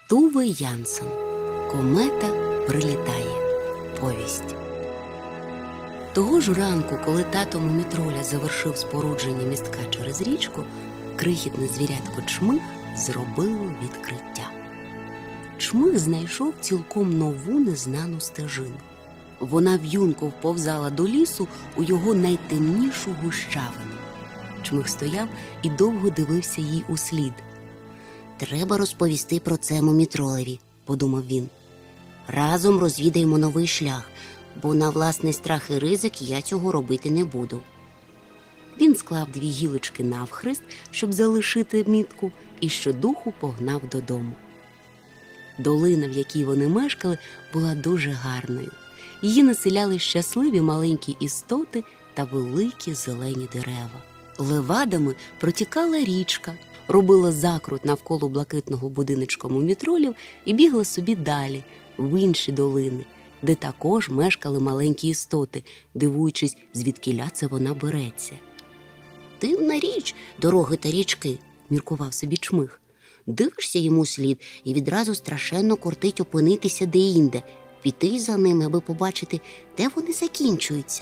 Туве Янсен. Комета прилітає. Повість. Того ж ранку, коли тато Мумітроля завершив спорудження містка через річку, крихітне звірятко Чмих зробило відкриття. Чмих знайшов цілком нову незнану стежину. Вона в'юнко вповзала до лісу у його найтемнішу гущавину. Чмих стояв і довго дивився їй услід. «Треба розповісти про це Мумітролеві», – подумав він. «Разом розвідаємо новий шлях, бо на власний страх і ризик я цього робити не буду». Він склав 2 гілочки навхрест, щоб залишити мітку, і щодуху погнав додому. Долина, в якій вони мешкали, була дуже гарною. Її населяли щасливі маленькі істоти та великі зелені дерева. Левадами протікала річка, робила закрут навколо блакитного будиночка Мумітролів і бігла собі далі, в інші долини, де також мешкали маленькі істоти, дивуючись, звідкіля це вона береться. «Дивна річ, дороги та річки», – міркував собі Чмих. «Дивишся йому слід і відразу страшенно кортить опинитися де-інде, піти за ними, аби побачити, де вони закінчуються».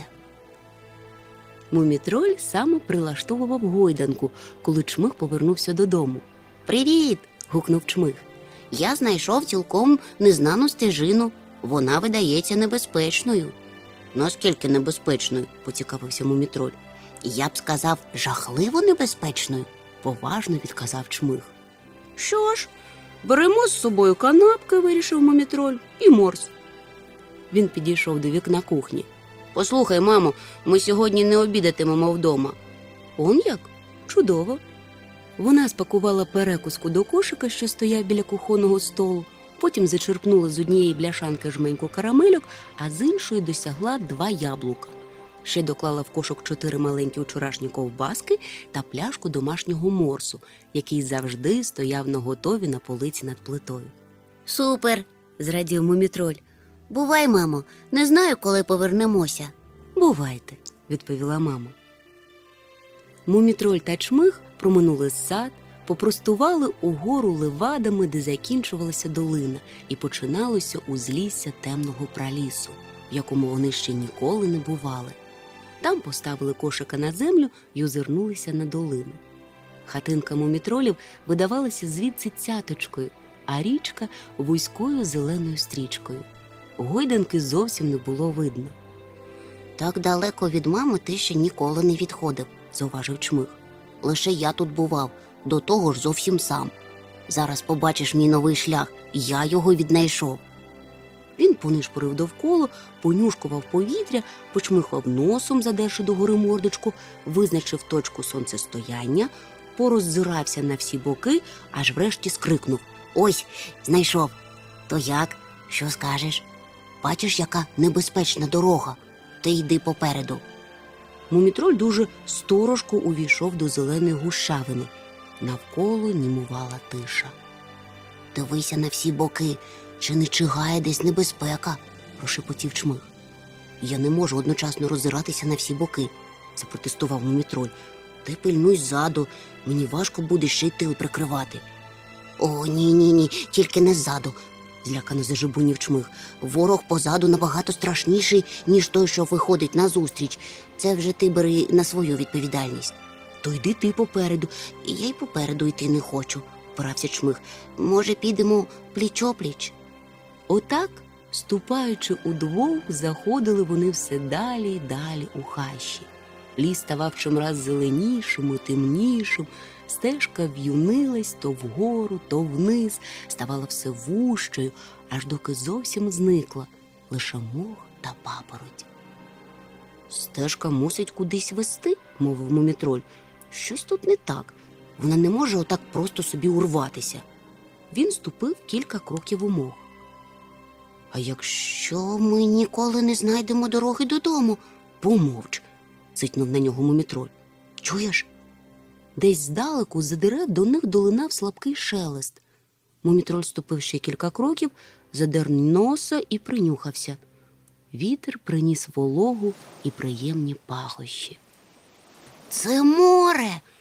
Мумітроль саме прилаштовував гойданку, коли Чмих повернувся додому. «Привіт!» – гукнув Чмих. «Я знайшов цілком незнану стежину. Вона видається небезпечною». «Наскільки небезпечною?» – поцікавився Мумітроль. «Я б сказав, жахливо небезпечною», – поважно відказав Чмих. «Що ж, беремо з собою канапки», – вирішив Мумітроль, – «і морс». Він підійшов до вікна кухні. «Послухай, мамо, ми сьогодні не обідатимемо вдома». «Он як? Чудово». Вона спакувала перекуску до кошика, що стояв біля кухонного столу, потім зачерпнула з однієї бляшанки жменьку карамельок, а з іншої досягла 2 яблука. Ще доклала в кошик 4 маленькі вчорашні ковбаски та пляшку домашнього морсу, який завжди стояв наготові на полиці над плитою. «Супер!» – зрадів Мумітроль. «Бувай, мамо, не знаю, коли повернемося». «Бувайте», – відповіла мама. Мумітроль та Чмих проминули сад, попростували угору левадами, де закінчувалася долина, і починалося узлісся темного пралісу, в якому вони ще ніколи не бували. Там поставили кошика на землю й озирнулися на долину. Хатинка Мумітролів видавалася звідси цяточкою, а річка – вузькою зеленою стрічкою. Гойданки зовсім не було видно. «Так далеко від мами ти ще ніколи не відходив», – зауважив Чмих. «Лише я тут бував, до того ж зовсім сам. Зараз побачиш мій новий шлях, я його віднайшов». Він понишпорив довкола, понюшкував повітря, почмихав носом, задерши догори мордочку, визначив точку сонцестояння, пороззирався на всі боки, аж врешті скрикнув. «Ось, знайшов. То як? Що скажеш? Бачиш, яка небезпечна дорога? Ти йди попереду». Мумітроль дуже сторожко увійшов до зеленої гущавини. Навколо німувала тиша. «Дивися на всі боки. Чи не чигає десь небезпека?» – прошепотів Чмих. «Я не можу одночасно роззиратися на всі боки», – запротестував Мумітроль. «Ти пильнуй ззаду, мені важко буде ще й тил прикривати». «О, ні, тільки не ззаду», – злякано зажебунів Чмих. «Ворог позаду набагато страшніший, ніж той, що виходить назустріч. Це вже ти бери на свою відповідальність». «То йди ти попереду». «Я й попереду йти не хочу», – впирався Чмих. «Може, підемо пліч-опліч?» Отак, ступаючи удвох, заходили вони все далі й далі у хащі. Ліс ставав чимраз зеленішим і темнішим, стежка в'юнилась то вгору, то вниз, ставала все вужчою, аж доки зовсім зникла лише мох та папороть. «Стежка мусить кудись вести», – мовив Мумітроль. «Щось тут не так. Вона не може отак просто собі урватися». Він ступив кілька кроків у мох. «А якщо ми ніколи не знайдемо дороги додому?» «Помовч», – цитнув на нього Мумітроль. «Чуєш?» Десь здалеку з-за дерев до них долинав слабкий шелест. Мумітроль ступив ще кілька кроків, задер носа і принюхався. Вітер приніс вологу і приємні пахощі. «Це море!»